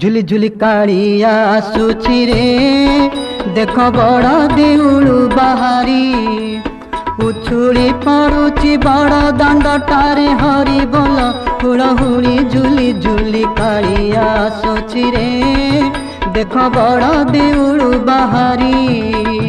झुली झुली कालिया आसुची रे देख बड़ देउलु बाहारी उछुड़ी पड़ुची बड़ दांडटारे हरि बोल हुड़हुड़ी झुली झुली कालिया आसुची रे देख बड़ देउलु बाहारी।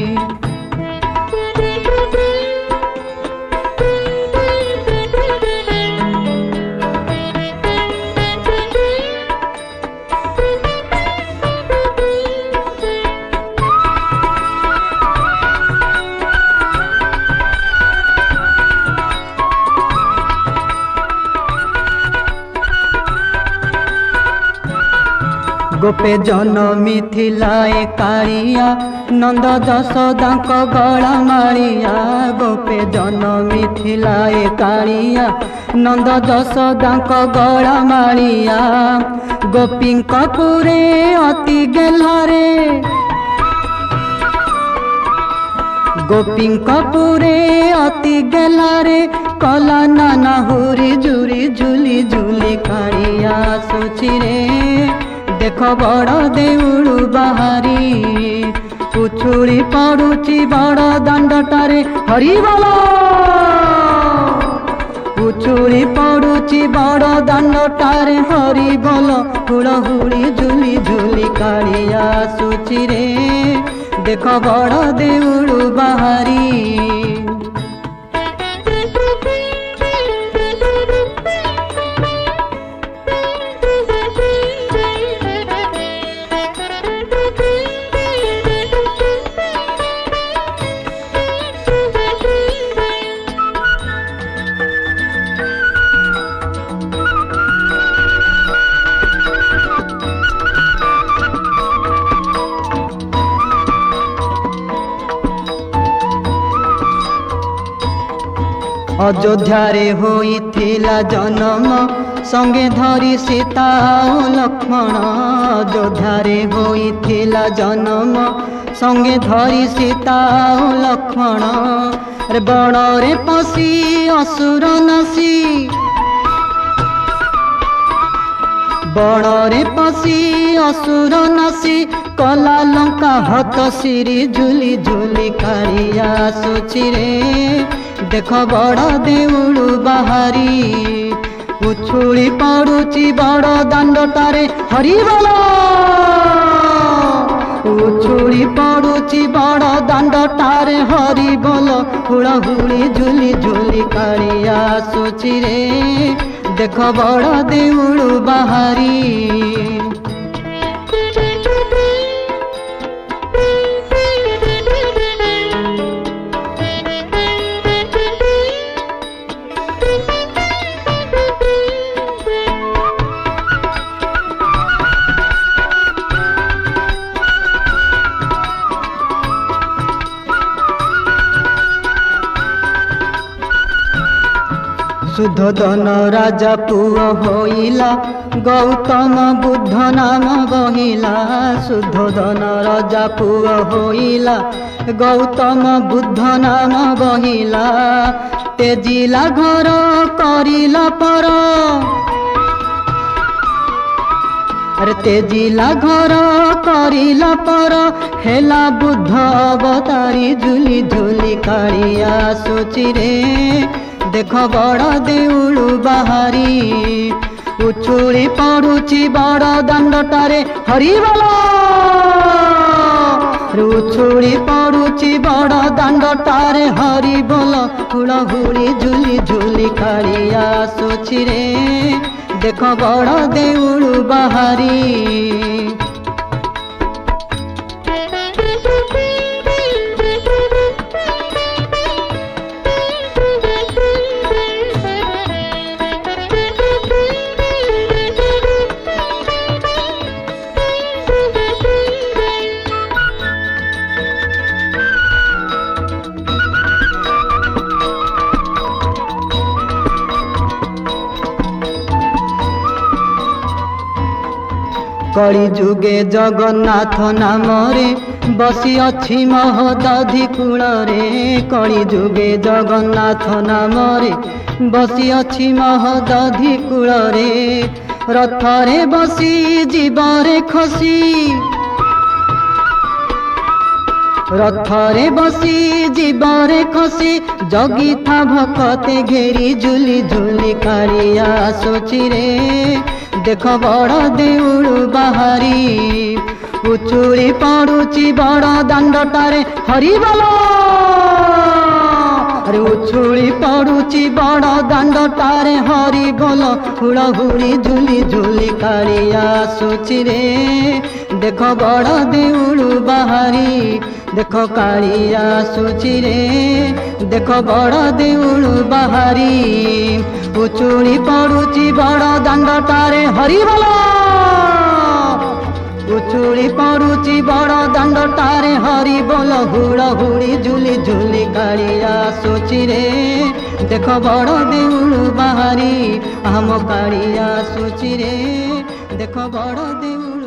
गोपे जनमी थिलाए कालिया नंद जशोदांक गला मारिया गोपे जनमी थिलाए कालिया नंद जशोदांक गला मारिया गोपींक पुरे अति गेलारे गोपींक पुरे अति गेलारे कला नाना हुरी झुरी झुली झुली कालिया आसुची रे देख बड़ देउलु बाहारी उछुड़ी पड़ुची बड़ दांडटारे हरि बोल उछुड़ी पड़ुची बड़ दांडटारे हरि बोल हुड़हुड़ी झुली झुली कालिया आसुची रे देख बड़ देउलु बाहारी। अयोध्यारे होइथिला जन्म संगे धरी सीता और लक्ष्मण अयोध्यारे होइथिला जन्म संगे धरी सीता और लक्ष्मण रे बण रे पसी असुर नासी बण रे पसी असुर नासी कला लंका हत सिरी झुली झुली कालिया आसुची रे देख बड़ देउलु बाहारी उछुड़ी पड़ुची बड़ दांडटारे हरि बोल उछुड़ी पड़ुची बड़ दांडटारे हरि बोल हुड़हुड़ी झुली झुली कालिया आसुची रे देख बड़ देउलु बाहारी। सुधोधन राजा पुओ होइला गौतम बुद्ध नाम बहिला सुधोधन राजा पुओ होइला गौतम बुद्ध नाम बहिला तेजिला घर करिला पर अरे तेजिला घर करिला पर हेला बुद्ध अवतारी झुली झुली कालिया आसुची रे देख बड़ देउलु बाहारी उछुड़ी पड़ुची बड़ दांडटारे हरि बोल उछुड़ी पड़ुची बड़ दांडटारे हरि बोल हुड़हुड़ी झुली झुली कालिया आसुची रे देख बड़ देउलु बाहारी। कली जुगे जगन्नाथ नाम रे बसी अच्छी महदधि कूल रे कली जुगे जगन्नाथ नाम रे बसी अच्छी महदधि कूल रे रथरे बसी जीवरे खसी रथरे बसी जीवरे खसी जगी था भकते घेरी झुली झुली कालिया सोची रे देख बड़ देउळु बाहारी उछुली पड़ुची बड़ दांडटारे हरिबोल अरे उछुली पड़ुची बड़ दांडटारे हरिबोल हुड़हुड़ी झुली झुली कालिया सोची रे देख बड़ देउळु बाहारी देख कालिया सोची रे देख बड़ देउळु बाहारी उछुली पड़ुची बड़ दांडटारे हरिबोल उछुली पड़ुची बड़ दांडटारे हरिबोल हुड़हुड़ी झुली झुली कालिया सोची रे देख बड़ देउळु बाहारी हम कालिया सोची रे देख बड़ देउळु